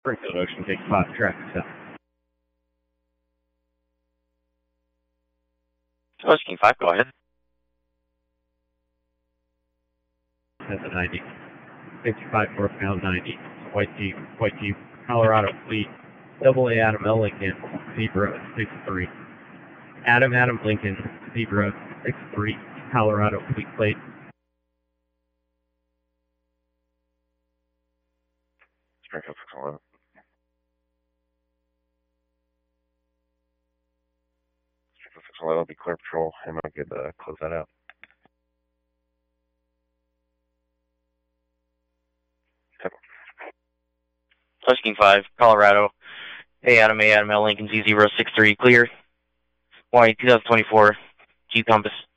Springfield Ocean, take 5, traffic stop. Ocean 5, go ahead. That's a 90. 55 northbound 90. White Jeep, Colorado Fleet. AA Adam L. Lincoln, Zebra 63. Adam Lincoln, Zebra 63, Colorado Fleet Plate. Springfield 611. Springfield 611 will be clear patrol, and I'll get close that out. Husking 5, Colorado. A Adam L. Lincoln Z063, clear. Hawaii 2024, Jeep Compass.